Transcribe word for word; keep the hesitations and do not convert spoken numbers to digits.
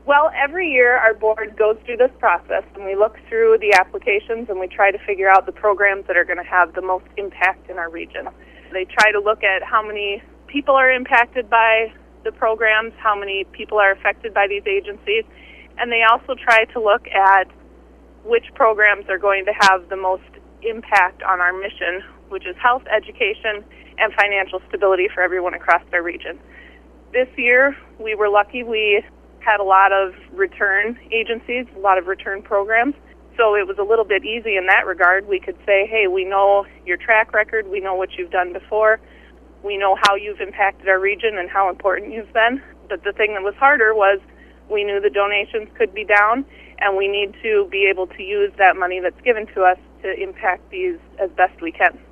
Well, every year our board goes through this process, and we look through the applications, and we try to figure out the programs that are going to have the most impact in our region. They try to look at how many people are impacted by the programs, how many people are affected by these agencies, and they also try to look at which programs are going to have the most impact on our mission, which is health, education, and financial stability for everyone across our region. This year, we were lucky. We had a lot of return agencies, a lot of return programs, so it was a little bit easy in that regard. We could say, hey, we know your track record, we know what you've done before, we know how you've impacted our region and how important you've been. But the thing that was harder was we knew the donations could be down, and we need to be able to use that money that's given to us to impact these as best we can.